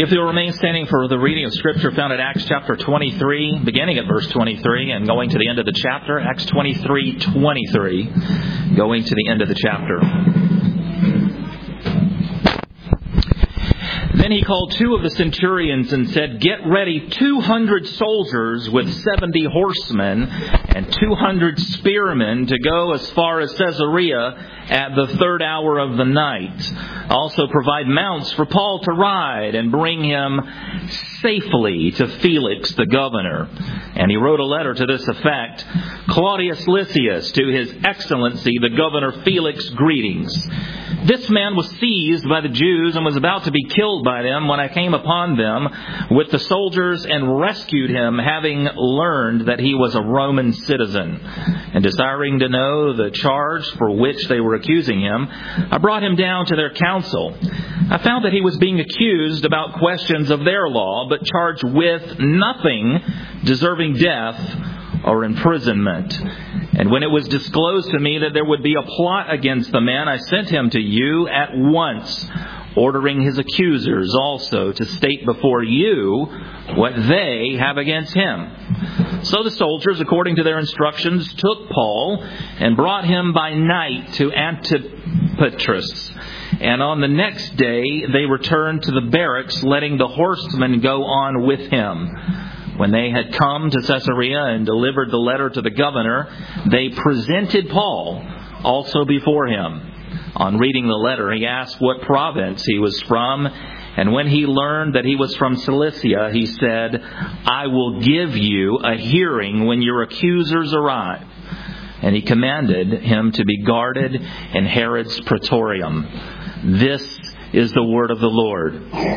If you'll remain standing for the reading of Scripture found in Acts chapter 23, beginning at verse 23 and going to the end of the chapter, Acts 23:23, going to the end of the chapter. Then he called 2 of the centurions and said, "Get ready 200 soldiers with 70 horsemen and 200 spearmen to go as far as Caesarea at the 3rd hour of the night. Also provide mounts for Paul to ride and bring him safely to Felix the governor." And he wrote a letter to this effect: "Claudius Lysias, to His Excellency the Governor Felix, greetings. This man was seized by the Jews and was about to be killed by them when I came upon them with the soldiers and rescued him, having learned that he was a Roman citizen. And desiring to know the charge for which they were accusing him, I brought him down to their council. I found that he was being accused about questions of their law, but charged with nothing deserving death or imprisonment. And when it was disclosed to me that there would be a plot against the man, I sent him to you at once, ordering his accusers also to state before you what they have against him." So the soldiers, according to their instructions, took Paul and brought him by night to Antipatris. And on the next day they returned to the barracks, letting the horsemen go on with him. When they had come to Caesarea and delivered the letter to the governor, they presented Paul also before him. On reading the letter, he asked what province he was from, and when he learned that he was from Cilicia, he said, "I will give you a hearing when your accusers arrive." And he commanded him to be guarded in Herod's praetorium. This is the word of the Lord.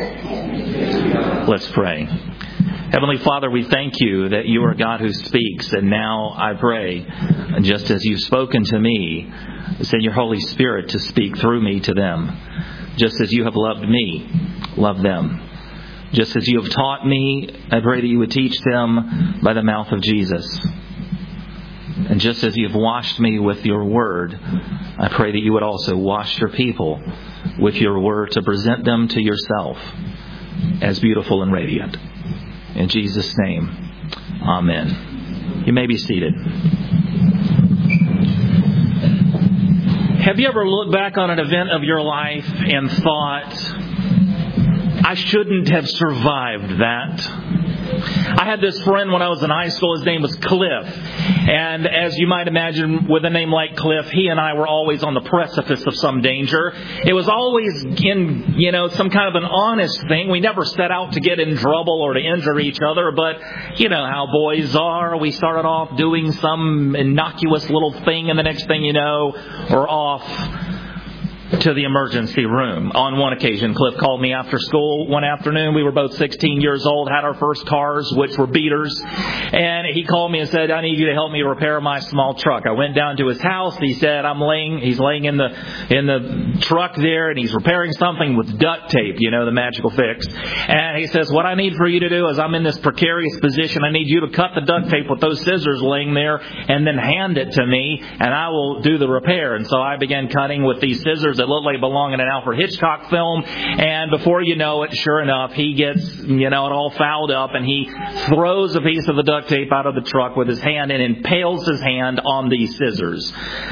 Let's pray. Heavenly Father, we thank you that you are God who speaks. And now I pray, just as you've spoken to me, send your Holy Spirit to speak through me to them. Just as you have loved me, love them. Just as you have taught me, I pray that you would teach them by the mouth of Jesus. And just as you have washed me with your word, I pray that you would also wash your people with your word to present them to yourself as beautiful and radiant. In Jesus' name, amen. You may be seated. Have you ever looked back on an event of your life and thought, I shouldn't have survived that? I had this friend when I was in high school. His name was Cliff. And as you might imagine, with a name like Cliff, he and I were always on the precipice of some danger. It was always in, some kind of an honest thing. We never set out to get in trouble or to injure each other. But you know how boys are. We started off doing some innocuous little thing, and the next thing you know, we're off to the emergency room. On one occasion, Cliff called me after school one afternoon. We were both 16 years old, had our first cars, which were beaters. And he called me and said, "I need you to help me repair my small truck." I went down to his house. He said, he's laying in the truck there, and he's repairing something with duct tape, the magical fix. And he says, "What I need for you to do is, I'm in this precarious position. I need you to cut the duct tape with those scissors laying there and then hand it to me, and I will do the repair." And so I began cutting with these scissors that looked like belong in an Alfred Hitchcock film. And before you know it, sure enough, he gets, it all fouled up, and he throws a piece of the duct tape out of the truck with his hand and impales his hand on these scissors.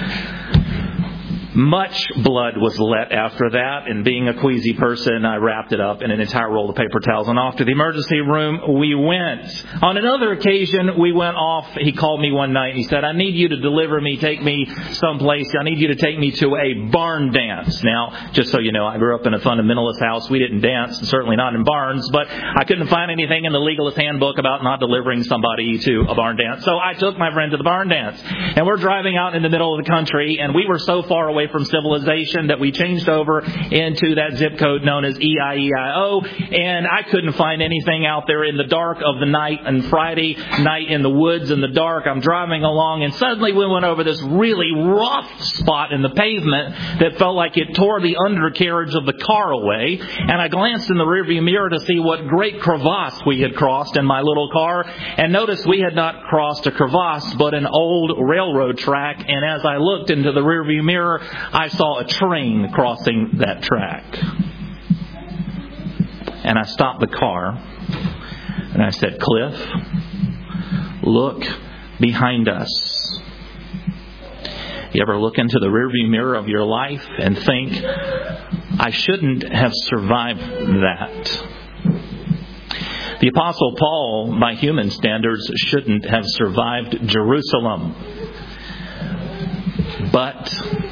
Much blood was let after that, and being a queasy person, I wrapped it up in an entire roll of paper towels, and off to the emergency room we went. On another occasion, we went off. He called me one night and he said, "I need you to deliver me, take me someplace. I need you to take me to a barn dance." Now, just so you know, I grew up in a fundamentalist house. We didn't dance, certainly not in barns, but I couldn't find anything in the legalist handbook about not delivering somebody to a barn dance. So I took my friend to the barn dance, and we're driving out in the middle of the country, and we were so far away from civilization that we changed over into that zip code known as EIEIO, and I couldn't find anything out there in the dark of the night, and Friday night in the woods in the dark. I'm driving along, and suddenly we went over this really rough spot in the pavement that felt like it tore the undercarriage of the car away, and I glanced in the rearview mirror to see what great crevasse we had crossed in my little car, and noticed we had not crossed a crevasse but an old railroad track, and as I looked into the rearview mirror, I saw a train crossing that track. And I stopped the car and I said, Cliff, look behind us. You ever look into the rearview mirror of your life and think, I shouldn't have survived that? The Apostle Paul, by human standards, shouldn't have survived Jerusalem. But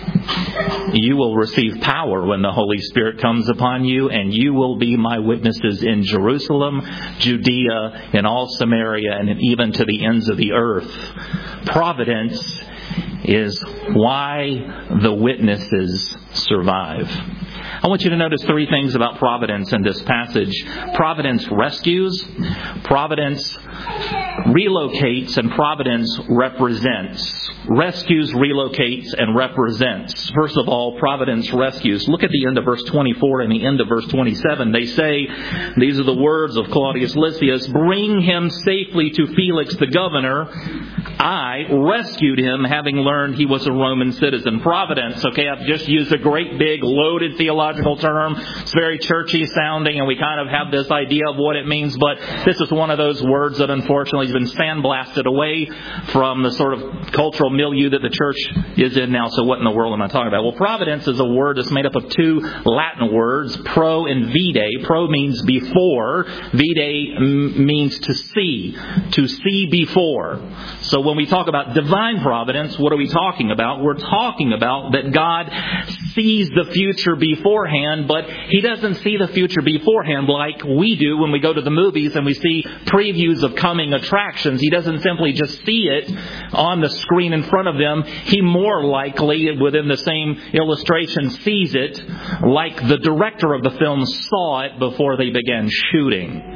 you will receive power when the Holy Spirit comes upon you, and you will be my witnesses in Jerusalem, Judea, in all Samaria, and even to the ends of the earth. Providence is why the witnesses survive. I want you to notice three things about providence in this passage. Providence rescues, providence relocates, and providence represents. Rescues, relocates, and represents. First of all, providence rescues. Look at the end of verse 24 and the end of verse 27. They say, these are the words of Claudius Lysias, bring him safely to Felix the governor. I rescued him, having learned he was a Roman citizen. Providence, okay, I've just used a great big loaded theological term. It's very churchy sounding, and we kind of have this idea of what it means, but this is one of those words that unfortunately has been sandblasted away from the sort of cultural milieu that the church is in now. So what in the world am I talking about? Well, providence is a word that's made up of two Latin words, pro and vide. Pro means before. Vide means to see before. So when we talk about divine providence, what are we talking about? We're talking about that God sees the future beforehand, but He doesn't see the future beforehand like we do when we go to the movies and we see previews of coming attractions. He doesn't simply just see it on the screen in front of them. He more likely, within the same illustration, sees it like the director of the film saw it before they began shooting.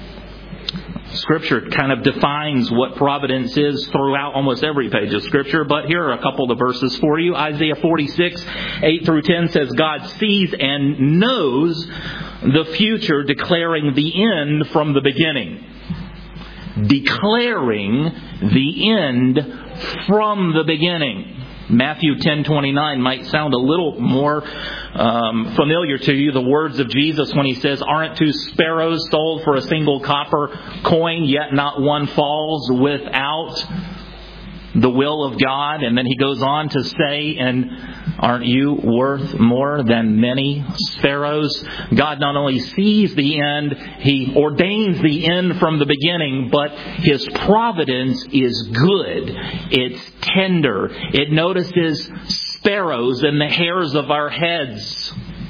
Scripture kind of defines what providence is throughout almost every page of Scripture, but here are a couple of verses for you. Isaiah 46, 8 through 10 says, God sees and knows the future, declaring the end from the beginning. Declaring the end from the beginning. Matthew 10:29 might sound a little more familiar to you. The words of Jesus when He says, aren't two sparrows sold for a single copper coin, yet not one falls without the will of God? And then He goes on to say, and aren't you worth more than many sparrows? God not only sees the end, He ordains the end from the beginning, but His providence is good. It's tender. It notices sparrows and the hairs of our heads.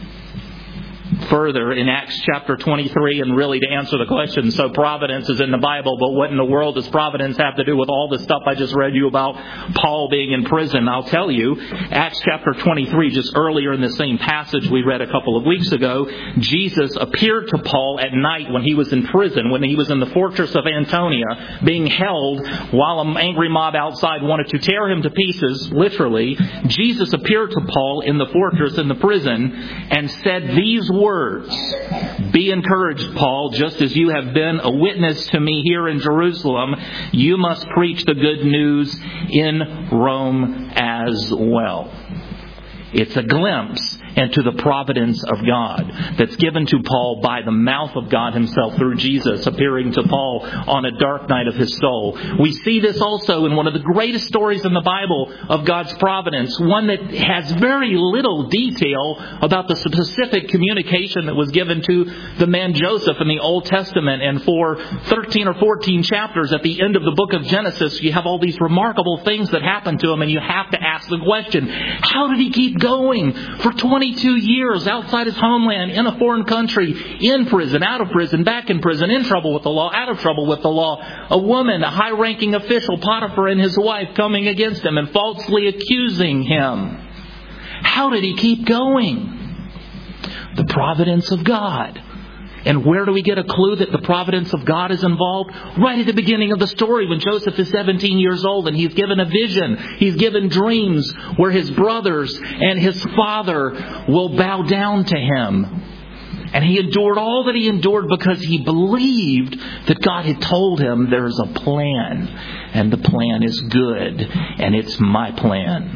Further, in Acts chapter 23, and really to answer the question, so providence is in the Bible, but what in the world does providence have to do with all the stuff I just read you about Paul being in prison? I'll tell you, Acts chapter 23, just earlier in the same passage we read a couple of weeks ago, Jesus appeared to Paul at night when he was in prison, when he was in the fortress of Antonia, being held while an angry mob outside wanted to tear him to pieces, literally. Jesus appeared to Paul in the fortress, in the prison, and said these words, be encouraged, Paul, just as you have been a witness to me here in Jerusalem, you must preach the good news in Rome as well. It's a glimpse into the providence of God that's given to Paul by the mouth of God Himself through Jesus appearing to Paul on a dark night of his soul. We see this also in one of the greatest stories in the Bible of God's providence, one that has very little detail about the specific communication that was given to the man Joseph in the Old Testament. And for 13 or 14 chapters at the end of the book of Genesis, you have all these remarkable things that happen to him, and you have to ask the question, how did he keep going for 22 years outside his homeland, in a foreign country, in prison, out of prison, back in prison, in trouble with the law, out of trouble with the law, a woman, a high-ranking official, Potiphar and his wife, coming against him and falsely accusing him? How did he keep going? The providence of God. And where do we get a clue that the providence of God is involved? Right at the beginning of the story, when Joseph is 17 years old and he's given a vision. He's given dreams where his brothers and his father will bow down to him. And he endured all that he endured because he believed that God had told him there's a plan. And the plan is good. And it's my plan.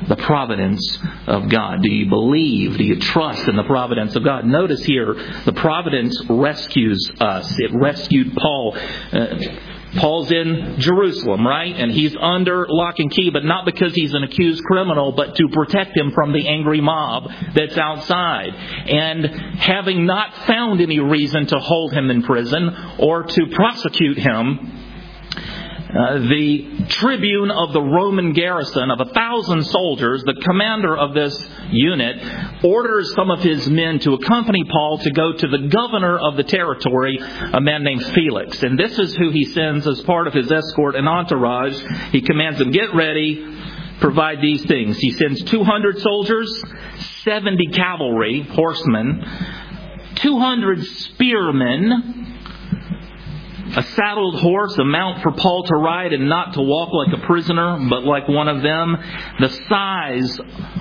the providence of God? Do you believe? Do you trust in the providence of God? Notice here, the providence rescues us. It rescued Paul. Paul's in Jerusalem, right? And he's under lock and key, but not because he's an accused criminal, but to protect him from the angry mob that's outside. And having not found any reason to hold him in prison or to prosecute him, the tribune of the Roman garrison of 1,000 soldiers, the commander of this unit, orders some of his men to accompany Paul to go to the governor of the territory, a man named Felix. And this is who he sends as part of his escort and entourage. He commands them, get ready, provide these things. He sends 200 soldiers, 70 cavalry, horsemen, 200 spearmen, a saddled horse, a mount for Paul to ride and not to walk like a prisoner, but like one of them. The size,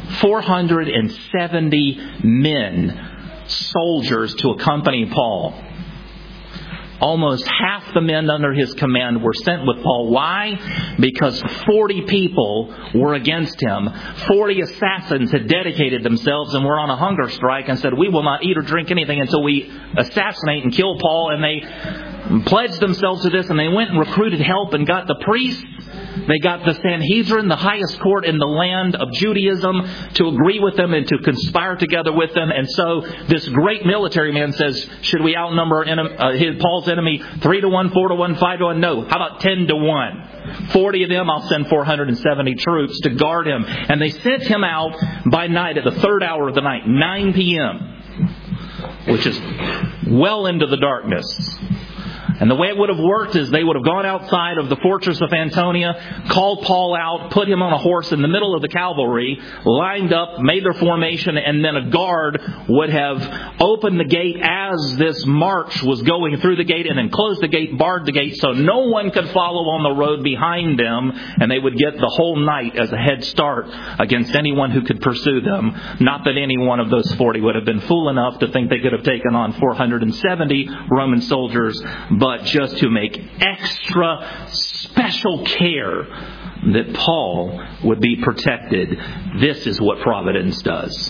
470 men, soldiers to accompany Paul. Almost half the men under his command were sent with Paul. Why? Because 40 people were against him. 40 assassins had dedicated themselves and were on a hunger strike and said, we will not eat or drink anything until we assassinate and kill Paul. And they pledged themselves to this, and they went and recruited help and got the priests. They got the Sanhedrin, the highest court in the land of Judaism, to agree with them and to conspire together with them. And so this great military man says, should we outnumber Paul's enemy 3-1, 4-1, 5-1? No. How about 10-1? 40 of them, I'll send 470 troops to guard him. And they sent him out by night at the third hour of the night, 9 p.m., which is well into the darkness. And the way it would have worked is they would have gone outside of the fortress of Antonia, called Paul out, put him on a horse in the middle of the cavalry, lined up, made their formation, and then a guard would have opened the gate as this march was going through the gate and then closed the gate, barred the gate, so no one could follow on the road behind them, and they would get the whole night as a head start against anyone who could pursue them. Not that any one of those 40 would have been fool enough to think they could have taken on 470 Roman soldiers, but just to make extra special care that Paul would be protected. This is what providence does.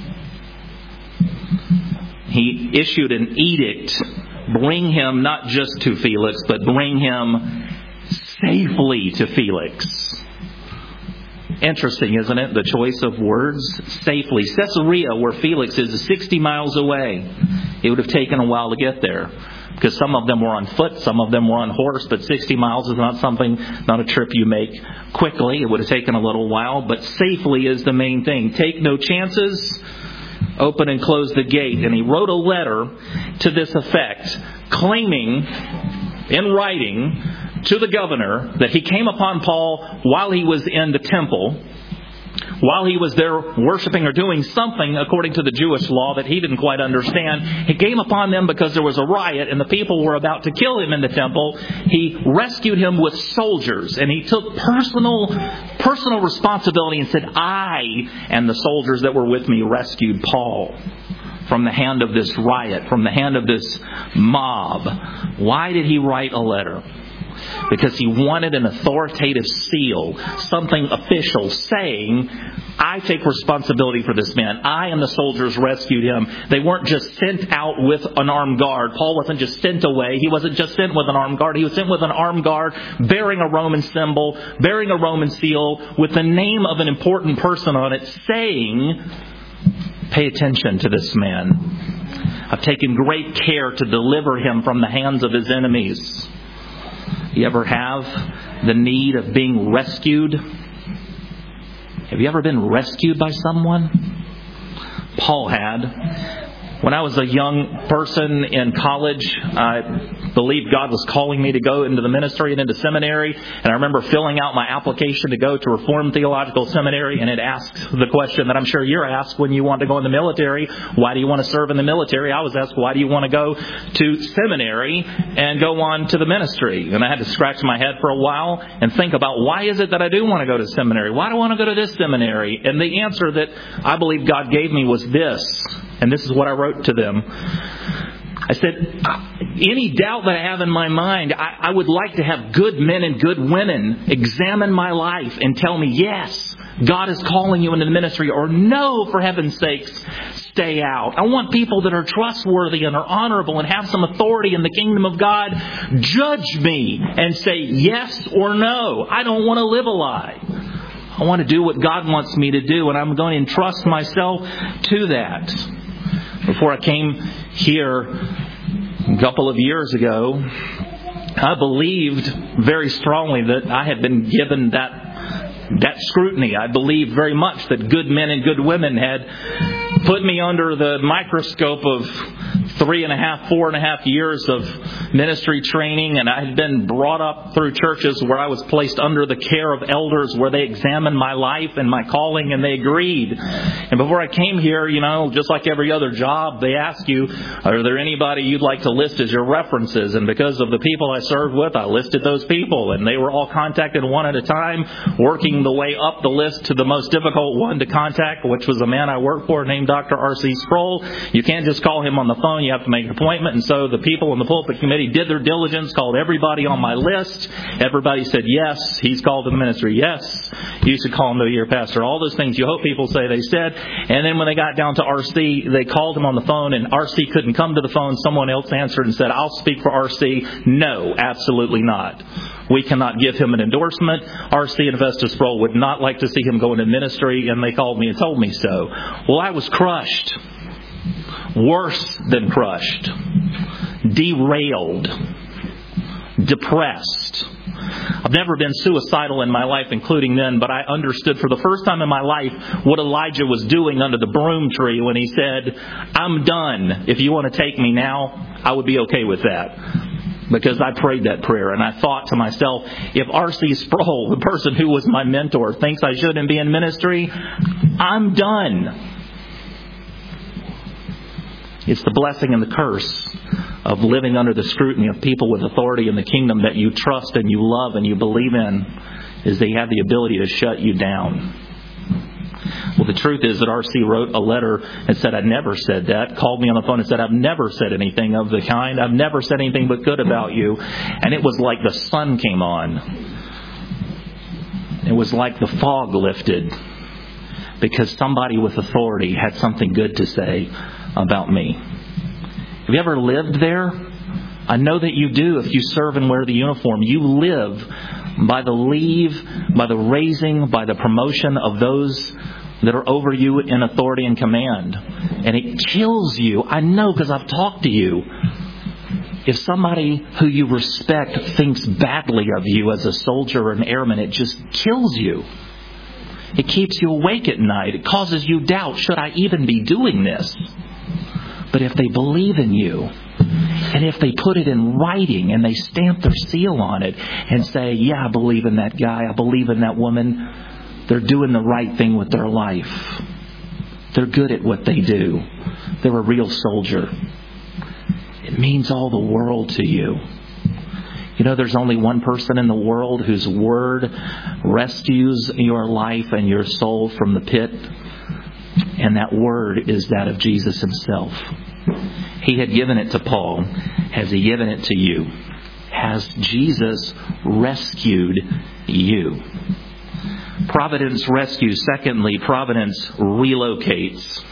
He issued an edict, bring him not just to Felix, but bring him safely to Felix. Interesting, isn't it? The choice of words. Safely. Caesarea, where Felix is 60 miles away. It would have taken a while to get there, because some of them were on foot, some of them were on horse, but 60 miles is not a trip you make quickly. It would have taken a little while, but safely is the main thing. Take no chances. Open and close the gate. And he wrote a letter to this effect, claiming in writing to the governor that he came upon Paul while he was in the temple, while he was there worshiping or doing something according to the Jewish law that he didn't quite understand. He came upon them because there was a riot and the people were about to kill him in the temple. He rescued him with soldiers, and he took personal responsibility and said, I and the soldiers that were with me rescued Paul from the hand of this riot, from the hand of this mob. Why did he write a letter? Because he wanted an authoritative seal, something official saying, I take responsibility for this man. I and the soldiers rescued him. They weren't just sent out with an armed guard. Paul wasn't just sent away. He wasn't just sent with an armed guard. He was sent with an armed guard bearing a Roman symbol, bearing a Roman seal, with the name of an important person on it, saying, pay attention to this man. I've taken great care to deliver him from the hands of his enemies. You ever have the need of being rescued? Have you ever been rescued by someone? Paul had. When I was a young person in college, I believed God was calling me to go into the ministry and into seminary. And I remember filling out my application to go to Reformed Theological Seminary, and it asked the question that I'm sure you're asked when you want to go in the military. Why do you want to serve in the military? I was asked, why do you want to go to seminary and go on to the ministry? And I had to scratch my head for a while and think about, why is it that I do want to go to seminary? Why do I want to go to this seminary? And the answer that I believe God gave me was this. And this is what I wrote to them. I said, any doubt that I have in my mind, I would like to have good men and good women examine my life and tell me, yes, God is calling you into the ministry, or no, for heaven's sakes, stay out. I want people that are trustworthy and are honorable and have some authority in the kingdom of God judge me and say yes or no. I don't want to live a lie. I want to do what God wants me to do, and I'm going to entrust myself to that. Before I came here a couple of years ago, I believed very strongly that I had been given that scrutiny. I believed very much that good men and good women had put me under the microscope of 4.5 years of ministry training, and I had been brought up through churches where I was placed under the care of elders, where they examined my life and my calling, and they agreed. And before I came here, just like every other job, they ask you, are there anybody you'd like to list as your references? And because of the people I served with, I listed those people, and they were all contacted one at a time, working the way up the list to the most difficult one to contact, which was a man I worked for named Dr. R.C. Sproul. You can't just call him on the phone. You have to make an appointment. And so the people in the pulpit committee did their diligence, called everybody on my list. Everybody said, yes, he's called to the ministry. Yes, you should call him to be your pastor. All those things you hope people say they said. And then when they got down to R.C., they called him on the phone, and R.C. couldn't come to the phone. Someone else answered and said, I'll speak for R.C. No, absolutely not. We cannot give him an endorsement. R.C. and Vesta Sproul would not like to see him go into ministry, and they called me and told me so. Well, I was crushed. Worse than crushed. Derailed. Depressed. I've never been suicidal in my life, including then, but I understood for the first time in my life what Elijah was doing under the broom tree when he said, I'm done. If you want to take me now, I would be okay with that. Because I prayed that prayer, and I thought to myself, if R.C. Sproul, the person who was my mentor, thinks I shouldn't be in ministry, I'm done. It's the blessing and the curse of living under the scrutiny of people with authority in the kingdom that you trust and you love and you believe in, is they have the ability to shut you down. Well, the truth is that R.C. wrote a letter and said, I never said that. Called me on the phone and said, I've never said anything of the kind. I've never said anything but good about you. And it was like the sun came on. It was like the fog lifted, because somebody with authority had something good to say about me. Have you ever lived there? I know that you do if you serve and wear the uniform. You live by the leave, by the raising, by the promotion of those that are over you in authority and command. And it kills you. I know, because I've talked to you. If somebody who you respect thinks badly of you as a soldier or an airman, it just kills you. It keeps you awake at night. It causes you doubt. Should I even be doing this? But if they believe in you, and if they put it in writing and they stamp their seal on it and say, yeah, I believe in that guy, I believe in that woman, they're doing the right thing with their life. They're good at what they do. They're a real soldier. It means all the world to you. You know, there's only one person in the world whose word rescues your life and your soul from the pit. And that word is that of Jesus himself. He had given it to Paul. Has he given it to you? Has Jesus rescued you? Providence rescues. Secondly, providence relocates.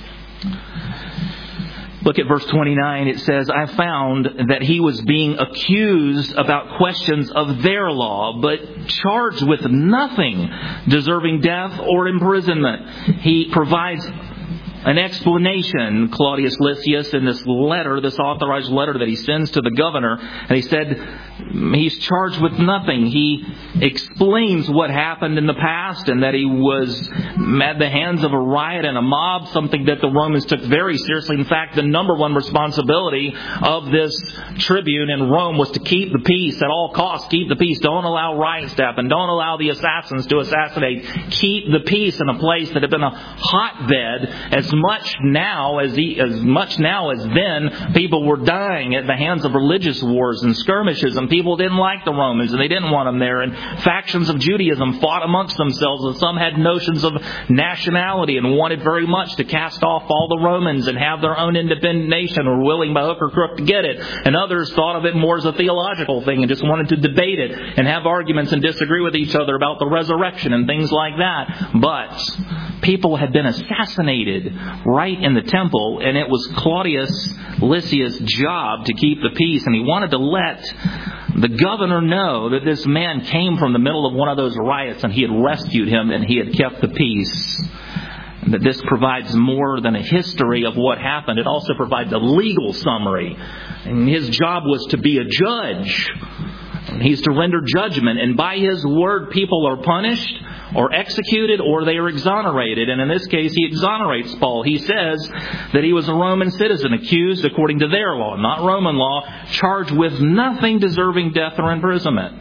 Look at verse 29. It says, I found that he was being accused about questions of their law, but charged with nothing deserving death or imprisonment. He provides an explanation, Claudius Lysias, in this letter, this authorized letter that he sends to the governor. And he said he's charged with nothing. He explains what happened in the past and that he was at the hands of a riot and a mob, something that the Romans took very seriously. In fact, the number one responsibility of this tribune in Rome was to keep the peace at all costs. Keep the peace. Don't allow riots to happen. Don't allow the assassins to assassinate. Keep the peace in a place that had been a hotbed as much now as then. People were dying at the hands of religious wars and skirmishes and and people didn't like the Romans and they didn't want them there. And factions of Judaism fought amongst themselves, and some had notions of nationality and wanted very much to cast off all the Romans and have their own independent nation, or willing by hook or crook to get it. And others thought of it more as a theological thing and just wanted to debate it and have arguments and disagree with each other about the resurrection and things like that. But people had been assassinated right in the temple, and it was Claudius Lysias' job to keep the peace, and he wanted to let the governor know that this man came from the middle of one of those riots and he had rescued him and he had kept the peace. That this provides more than a history of what happened. It also provides a legal summary. And his job was to be a judge. He's to render judgment. And by his word, people are punished or executed, or they are exonerated. And in this case, he exonerates Paul. He says that he was a Roman citizen, accused according to their law, not Roman law, charged with nothing deserving death or imprisonment.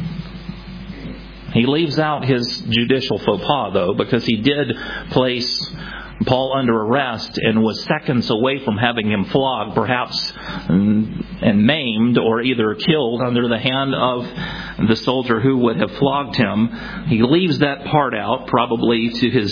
He leaves out his judicial faux pas, though, because he did place Paul under arrest and was seconds away from having him flogged, perhaps, and maimed or either killed under the hand of the soldier who would have flogged him. He leaves that part out, probably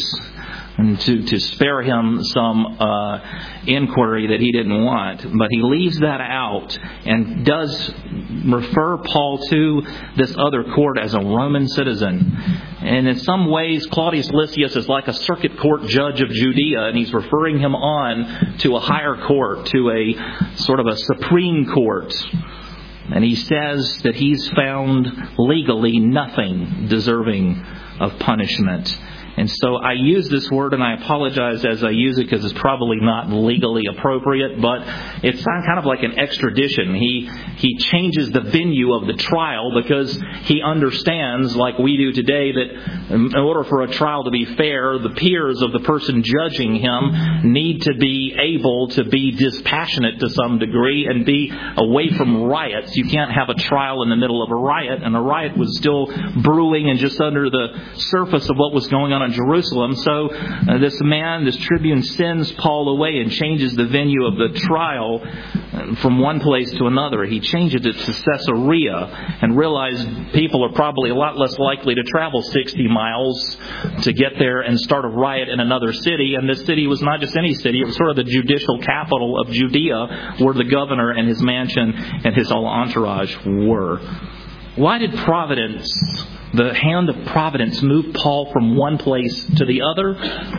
to spare him some inquiry that he didn't want. But he leaves that out and does refer Paul to this other court as a Roman citizen. And in some ways, Claudius Lysias is like a circuit court judge of Judea, and he's referring him on to a higher court, to a sort of a supreme court. And he says that he's found legally nothing deserving of punishment. And so I use this word, and I apologize as I use it because it's probably not legally appropriate, but it's kind of like an extradition. He changes the venue of the trial because he understands, like we do today, that in order for a trial to be fair, the peers of the person judging him need to be able to be dispassionate to some degree and be away from riots. You can't have a trial in the middle of a riot, and a riot was still brewing and just under the surface of what was going on in Jerusalem. So this tribune, sends Paul away and changes the venue of the trial from one place to another. He changes it to Caesarea and realized people are probably a lot less likely to travel 60 miles to get there and start a riot in another city. And this city was not just any city, it was sort of the judicial capital of Judea, where the governor and his mansion and his whole entourage were. Why did the hand of providence, move Paul from one place to the other?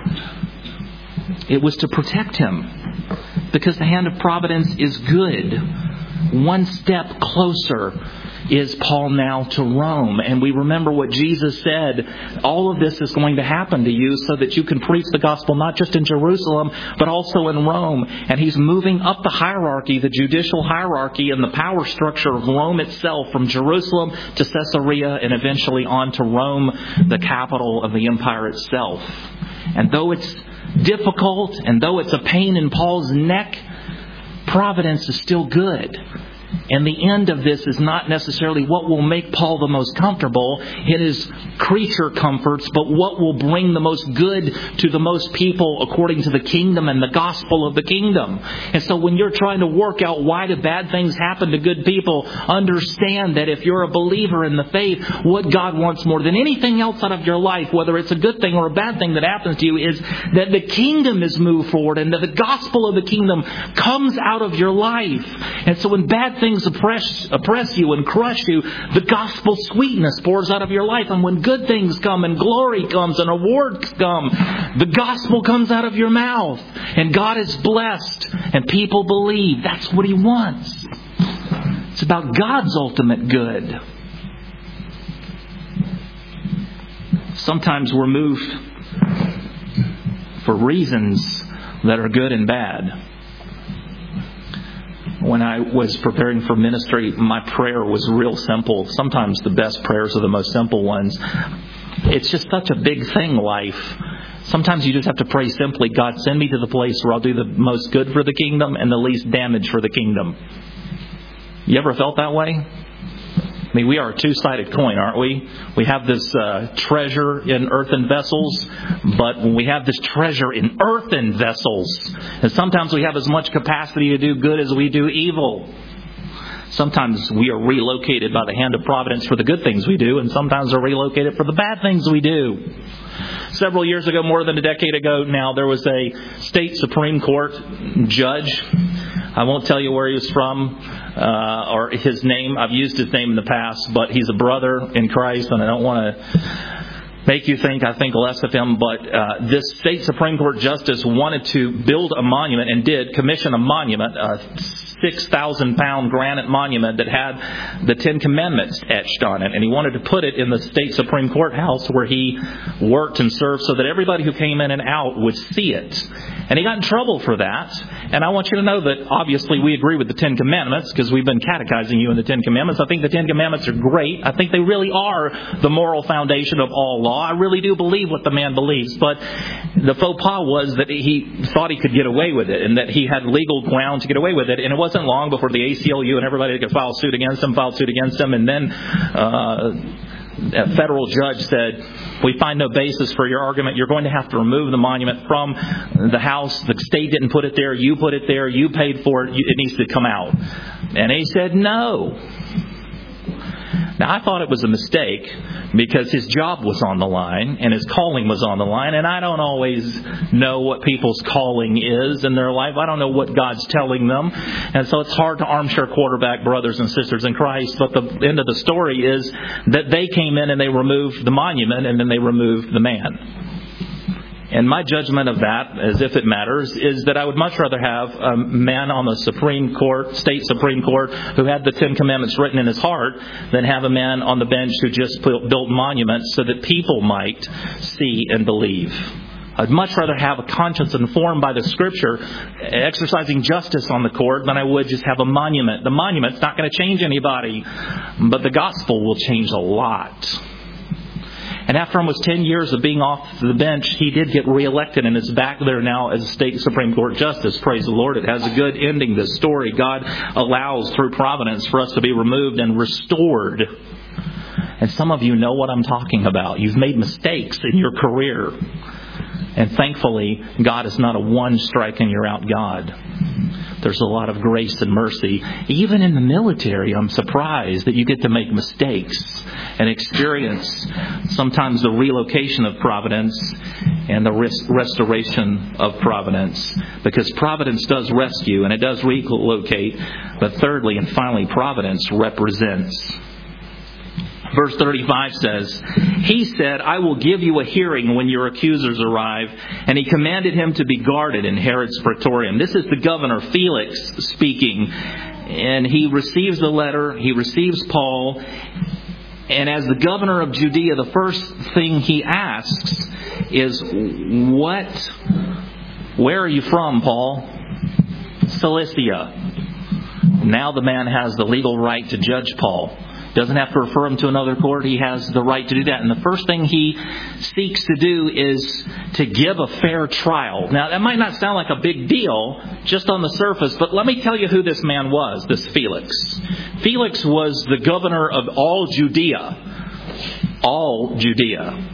It was to protect him, because the hand of providence is good. One step closer is Paul now to Rome. And we remember what Jesus said. All of this is going to happen to you so that you can preach the gospel not just in Jerusalem, but also in Rome. And he's moving up the hierarchy, the judicial hierarchy and the power structure of Rome itself, from Jerusalem to Caesarea and eventually on to Rome, the capital of the empire itself. And though it's difficult and though it's a pain in Paul's neck, providence is still good. And the end of this is not necessarily what will make Paul the most comfortable in his creature comforts, but what will bring the most good to the most people according to the kingdom and the gospel of the kingdom. And so when you're trying to work out why do bad things happen to good people, understand that if you're a believer in the faith, what God wants more than anything else out of your life, whether it's a good thing or a bad thing that happens to you, is that the kingdom is moved forward and that the gospel of the kingdom comes out of your life. And so when bad things oppress you and crush you, the gospel sweetness pours out of your life. And when good things come and glory comes and awards come, the gospel comes out of your mouth. And God is blessed and people believe. That's what He wants. It's about God's ultimate good. Sometimes we're moved for reasons that are good and bad. When I was preparing for ministry, my prayer was real simple. Sometimes the best prayers are the most simple ones. It's just such a big thing, life. Sometimes you just have to pray simply, God, send me to the place where I'll do the most good for the kingdom and the least damage for the kingdom. You ever felt that way? I mean, we are a two-sided coin, aren't we? We have this treasure in earthen vessels, but when we have this treasure in earthen vessels, and sometimes we have as much capacity to do good as we do evil. Sometimes we are relocated by the hand of providence for the good things we do, and sometimes we're relocated for the bad things we do. Several years ago, more than a decade ago now, there was a state Supreme Court judge. I won't tell you where he was from or his name. I've used his name in the past, but he's a brother in Christ, and I don't want to make you think I think less of him. But this state Supreme Court justice wanted to build a monument and did commission a monument, 6,000-pound granite monument that had the Ten Commandments etched on it. And he wanted to put it in the state Supreme Court house where he worked and served so that everybody who came in and out would see it. And he got in trouble for that. And I want you to know that obviously we agree with the Ten Commandments because we've been catechizing you in the Ten Commandments. I think the Ten Commandments are great. I think they really are the moral foundation of all law. I really do believe what the man believes. But the faux pas was that he thought he could get away with it and that he had legal ground to get away with it. And it wasn't long before the ACLU and everybody could file suit against him, and then a federal judge said, we find no basis for your argument. You're going to have to remove the monument from the house. The state didn't put it there. You put it there. You paid for it. It needs to come out. And he said no. Now, I thought it was a mistake because his job was on the line and his calling was on the line. And I don't always know what people's calling is in their life. I don't know what God's telling them. And so it's hard to armchair quarterback brothers and sisters in Christ. But the end of the story is that they came in and they removed the monument and then they removed the man. And my judgment of that, as if it matters, is that I would much rather have a man on the Supreme Court, state Supreme Court, who had the Ten Commandments written in his heart, than have a man on the bench who just built monuments so that people might see and believe. I'd much rather have a conscience informed by the Scripture, exercising justice on the court, than I would just have a monument. The monument's not going to change anybody, but the gospel will change a lot. And after almost 10 years of being off the bench, he did get reelected and is back there now as a state Supreme Court justice. Praise the Lord. It has a good ending, this story. God allows through providence for us to be removed and restored. And some of you know what I'm talking about. You've made mistakes in your career. And thankfully, God is not a one strike and you're out God. There's a lot of grace and mercy. Even in the military, I'm surprised that you get to make mistakes and experience sometimes the relocation of providence and the restoration of providence. Because providence does rescue and it does relocate. But thirdly and finally, providence represents. Verse 35 says, he said, I will give you a hearing when your accusers arrive. And he commanded him to be guarded in Herod's praetorium. This is the governor, Felix, speaking. And he receives the letter. He receives Paul. And as the governor of Judea, the first thing he asks is, where are you from, Paul? Cilicia. Now the man has the legal right to judge Paul. Doesn't have to refer him to another court. He has the right to do that. And the first thing he seeks to do is to give a fair trial. Now, that might not sound like a big deal just on the surface, but let me tell you who this man was, this Felix. Felix was the governor of all Judea. All Judea.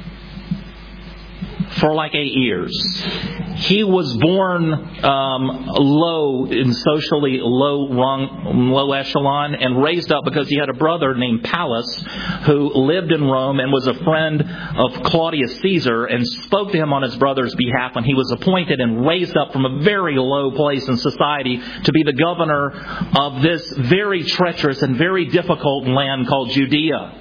For like 8 years. He was born low in socially low rung, low echelon, and raised up because he had a brother named Pallas who lived in Rome and was a friend of Claudius Caesar and spoke to him on his brother's behalf when he was appointed and raised up from a very low place in society to be the governor of this very treacherous and very difficult land called Judea.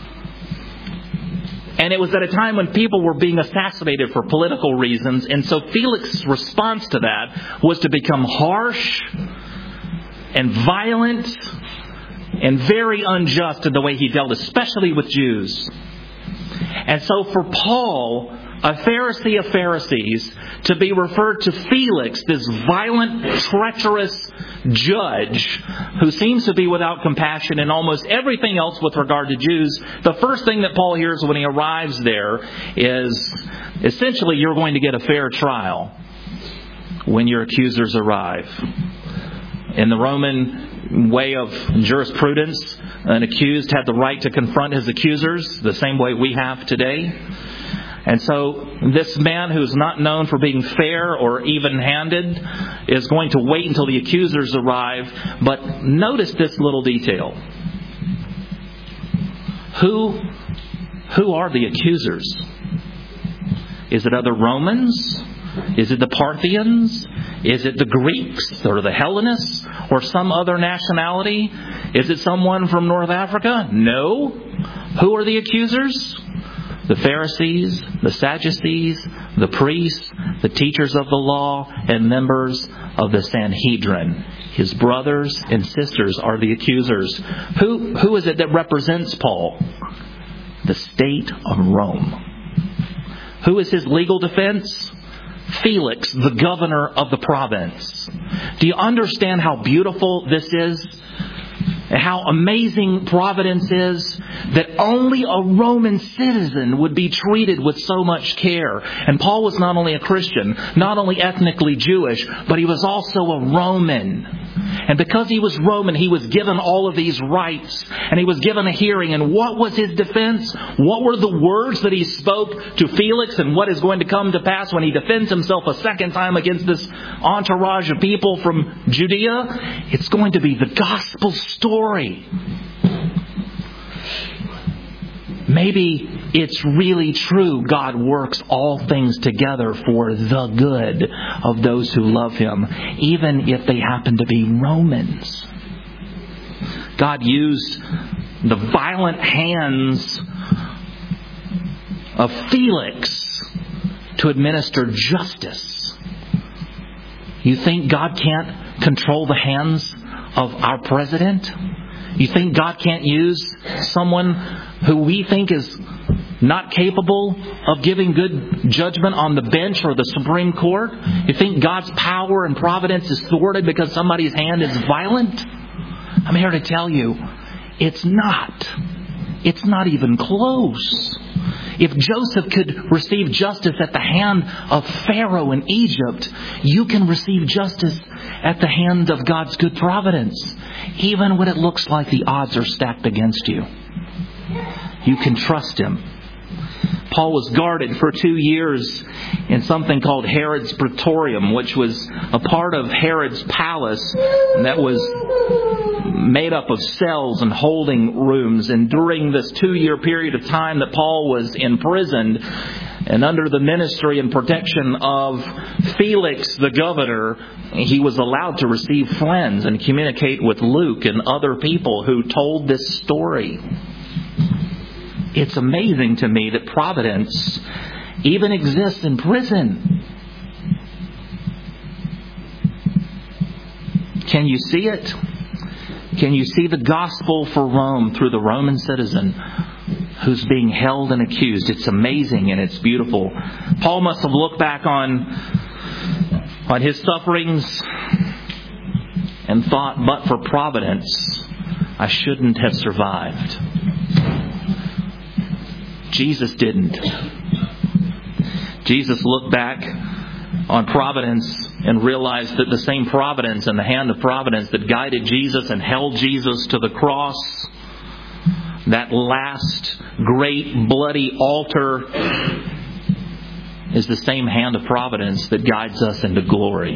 And it was at a time when people were being assassinated for political reasons. And so Felix's response to that was to become harsh and violent and very unjust in the way he dealt, especially with Jews. And so for Paul, a Pharisee of Pharisees, to be referred to Felix, this violent, treacherous judge who seems to be without compassion in almost everything else with regard to Jews, the first thing that Paul hears when he arrives there is essentially, you're going to get a fair trial when your accusers arrive. In the Roman way of jurisprudence, an accused had the right to confront his accusers the same way we have today. And so this man who's not known for being fair or even-handed is going to wait until the accusers arrive. But notice this little detail. Who are the accusers? Is it other Romans? Is it the Parthians? Is it the Greeks or the Hellenists or some other nationality? Is it someone from North Africa? No. Who are the accusers? The Pharisees, the Sadducees, the priests, the teachers of the law, and members of the Sanhedrin. His brothers and sisters are the accusers. Who is it that represents Paul? The state of Rome. Who is his legal defense? Felix, the governor of the province. Do you understand how beautiful this is? And how amazing providence is that only a Roman citizen would be treated with so much care. And Paul was not only a Christian, not only ethnically Jewish, but he was also a Roman. And because he was Roman, he was given all of these rights. And he was given a hearing. And what was his defense? What were the words that he spoke to Felix? And what is going to come to pass when he defends himself a second time against this entourage of people from Judea? It's going to be the gospel story. Maybe it's really true. God works all things together for the good of those who love Him, even if they happen to be Romans. God used the violent hands of Felix to administer justice. You think God can't control the hands of our president? You think God can't use someone who we think is not capable of giving good judgment on the bench or the Supreme Court? You think God's power and providence is thwarted because somebody's hand is violent? I'm here to tell you, it's not. It's not even close. If Joseph could receive justice at the hand of Pharaoh in Egypt, you can receive justice at the hand of God's good providence, even when it looks like the odds are stacked against you. You can trust Him. Paul was guarded for 2 years in something called Herod's Praetorium, which was a part of Herod's palace that was made up of cells and holding rooms. And during this 2-year period of time that Paul was imprisoned and under the ministry and protection of Felix the governor, he was allowed to receive friends and communicate with Luke and other people who told this story. It's amazing to me that providence even exists in prison. Can you see it? Can you see the gospel for Rome through the Roman citizen who's being held and accused? It's amazing and it's beautiful. Paul must have looked back on his sufferings and thought, but for providence, I shouldn't have survived. Jesus didn't. Jesus looked back on providence and realized that the same providence and the hand of providence that guided Jesus and held Jesus to the cross, that last great bloody altar, is the same hand of providence that guides us into glory.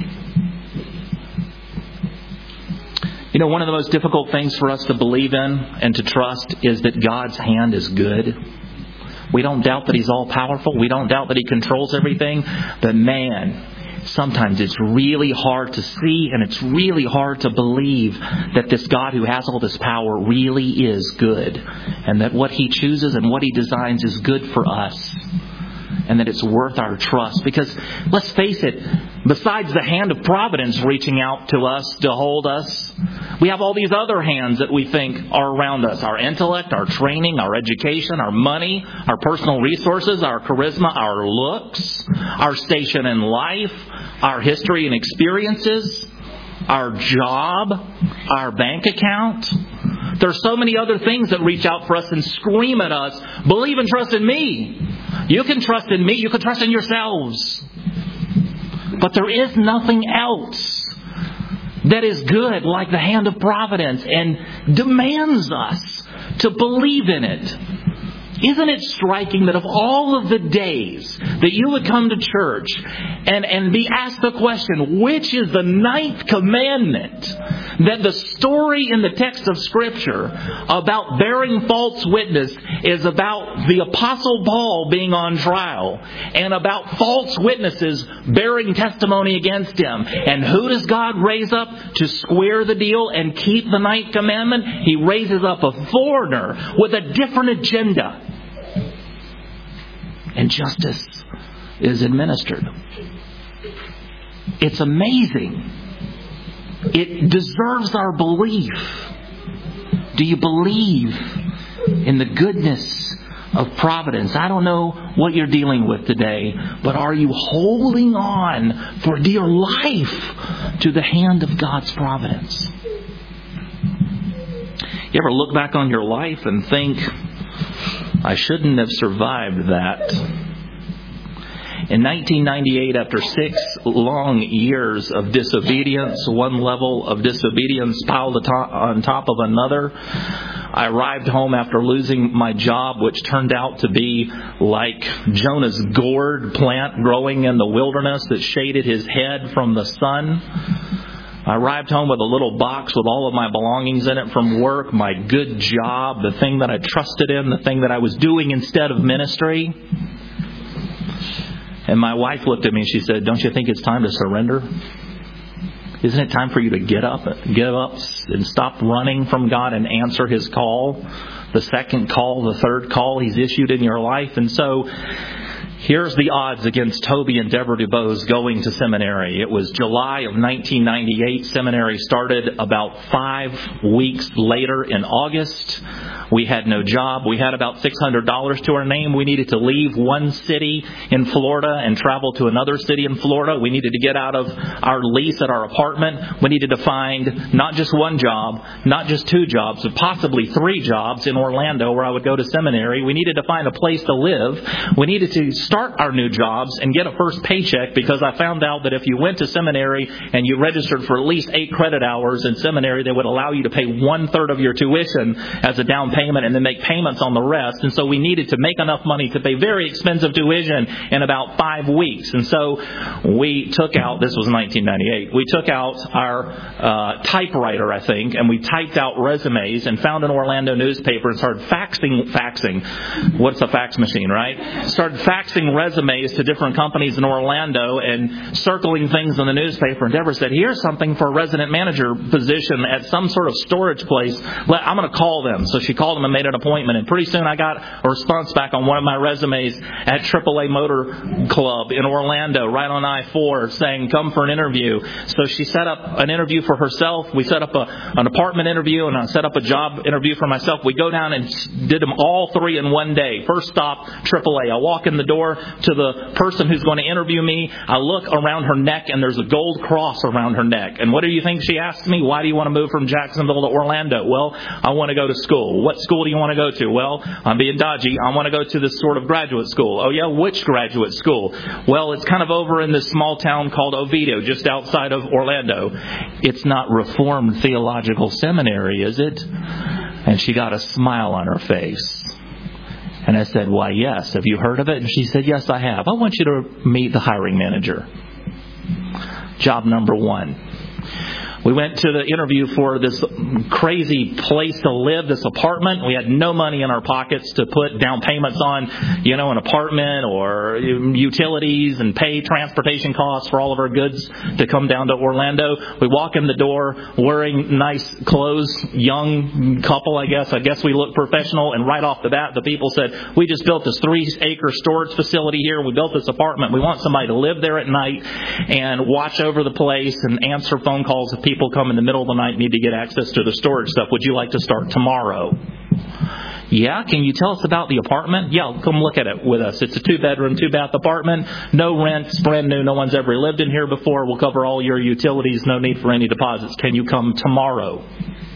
You know, one of the most difficult things for us to believe in and to trust is that God's hand is good. We don't doubt that He's all-powerful. We don't doubt that He controls everything. But man, sometimes it's really hard to see and it's really hard to believe that this God who has all this power really is good. And that what He chooses and what He designs is good for us. And that it's worth our trust. Because, let's face it, besides the hand of providence reaching out to us to hold us, we have all these other hands that we think are around us. Our intellect, our training, our education, our money, our personal resources, our charisma, our looks, our station in life, our history and experiences, our job, our bank account. There's so many other things that reach out for us and scream at us, believe and trust in me. You can trust in me. You can trust in yourselves. But there is nothing else that is good like the hand of providence and demands us to believe in it. Isn't it striking that of all of the days that you would come to church and be asked the question, which is the 9th commandment, that the story in the text of Scripture about bearing false witness is about the Apostle Paul being on trial and about false witnesses bearing testimony against him. And who does God raise up to square the deal and keep the 9th commandment? He raises up a foreigner with a different agenda. And justice is administered. It's amazing. It deserves our belief. Do you believe in the goodness of providence? I don't know what you're dealing with today, but are you holding on for dear life to the hand of God's providence? You ever look back on your life and think, I shouldn't have survived that? In 1998, after 6 long years of disobedience, one level of disobedience piled on top of another, I arrived home after losing my job, which turned out to be like Jonah's gourd plant growing in the wilderness that shaded his head from the sun. I arrived home with a little box with all of my belongings in it from work, my good job, the thing that I trusted in, the thing that I was doing instead of ministry. And my wife looked at me and she said, don't you think it's time to surrender? Isn't it time for you to give up and stop running from God and answer His call? The second call, the third call He's issued in your life. And so here's the odds against Toby and Deborah DuBose going to seminary. It was July of 1998. Seminary started about 5 weeks later in August. We had no job. We had about $600 to our name. We needed to leave one city in Florida and travel to another city in Florida. We needed to get out of our lease at our apartment. We needed to find not just one job, not just 2 jobs, but possibly 3 jobs in Orlando where I would go to seminary. We needed to find a place to live. We needed to start our new jobs and get a first paycheck, because I found out that if you went to seminary and you registered for at least 8 credit hours in seminary, they would allow you to pay 1/3 of your tuition as a down payment and then make payments on the rest. And so we needed to make enough money to pay very expensive tuition in about 5 weeks. And so we took out, this was 1998, we took out our typewriter, I think, and we typed out resumes and found an Orlando newspaper and started faxing. What's a fax machine, right? Started faxing resumes to different companies in Orlando and circling things in the newspaper. And Deborah said, here's something for a resident manager position at some sort of storage place. I'm going to call them. So she called them and made an appointment. And pretty soon I got a response back on one of my resumes at AAA Motor Club in Orlando, right on I-4, saying, come for an interview. So she set up an interview for herself. We set up an apartment interview, and I set up a job interview for myself. We go down and did them all 3 in one day. First stop, AAA. I walk in the door to the person who's going to interview me. I look around her neck, and there's a gold cross around her neck. And what do you think she asked me? Why do you want to move from Jacksonville to Orlando? Well, I want to go to school. What school do you want to go to? Well, I'm being dodgy. I want to go to this sort of graduate school. Oh, yeah? Which graduate school? Well, it's kind of over in this small town called Oviedo, just outside of Orlando. It's not Reformed Theological Seminary, is it? And she got a smile on her face. And I said, why, yes. Have you heard of it? And she said, yes, I have. I want you to meet the hiring manager. Job number 1. We went to the interview for this crazy place to live, this apartment. We had no money in our pockets to put down payments on, an apartment or utilities and pay transportation costs for all of our goods to come down to Orlando. We walk in the door wearing nice clothes, young couple, I guess. I guess we look professional. And right off the bat, the people said, we just built this 3-acre storage facility here. We built this apartment. We want somebody to live there at night and watch over the place and answer phone calls if people come in the middle of the night and need to get access to the storage stuff. Would you like to start tomorrow? Yeah, can you tell us about the apartment? Yeah, come look at it with us. It's a 2-bedroom, 2-bath apartment. No rent. It's brand new. No one's ever lived in here before. We'll cover all your utilities. No need for any deposits. Can you come tomorrow?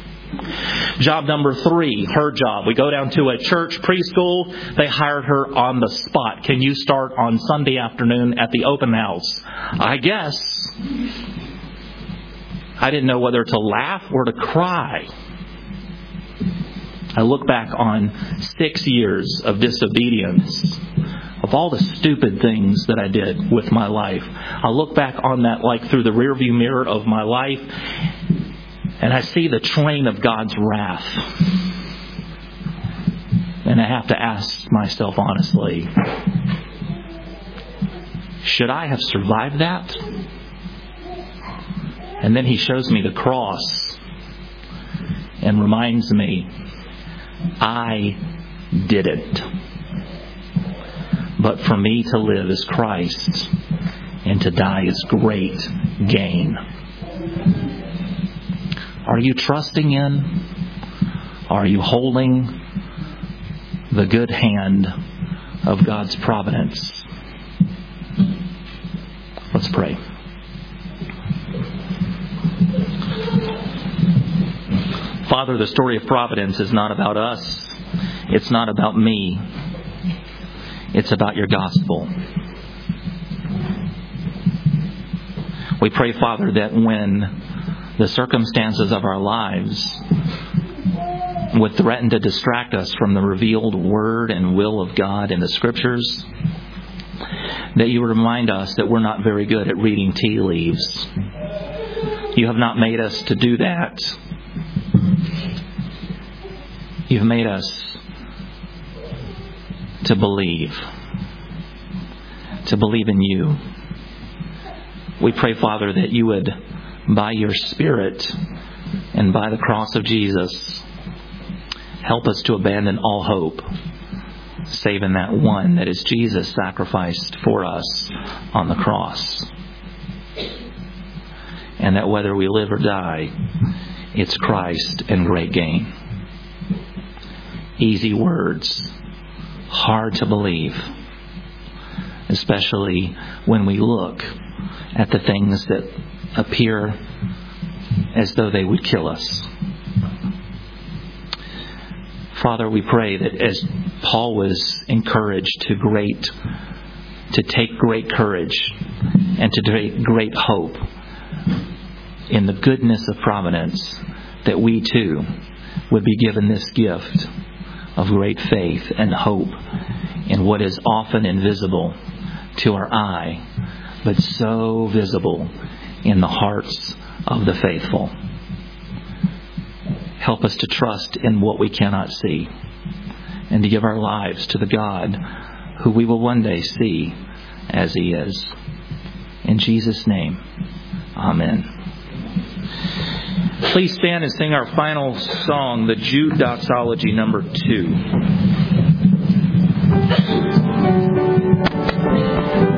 Job number 3, her job. We go down to a church preschool. They hired her on the spot. Can you start on Sunday afternoon at the open house? I guess. I didn't know whether to laugh or to cry. I look back on 6 years of disobedience, of all the stupid things that I did with my life. I look back on that like through the rearview mirror of my life, and I see the train of God's wrath. And I have to ask myself honestly, should I have survived that? And then He shows me the cross and reminds me, I didn't. But for me to live is Christ, and to die is great gain. Are you trusting in? Are you holding the good hand of God's providence? Let's pray. Father, the story of providence is not about us. It's not about me. It's about your gospel. We pray, Father, that when the circumstances of our lives would threaten to distract us from the revealed word and will of God in the Scriptures, that you would remind us that we're not very good at reading tea leaves. You have not made us to do that. You've made us to believe in you. We pray, Father, that you would, by your Spirit and by the cross of Jesus, help us to abandon all hope, save in that one that is Jesus sacrificed for us on the cross. And that whether we live or die, it's Christ and great gain. Easy words, hard to believe, especially when we look at the things that appear as though they would kill us. Father, we pray that as Paul was encouraged to take great courage and to take great hope in the goodness of providence, that we too would be given this gift of great faith and hope in what is often invisible to our eye, but so visible in the hearts of the faithful. Help us to trust in what we cannot see, and to give our lives to the God who we will one day see as He is. In Jesus' name, amen. Please stand and sing our final song, the Jude Doxology number 2.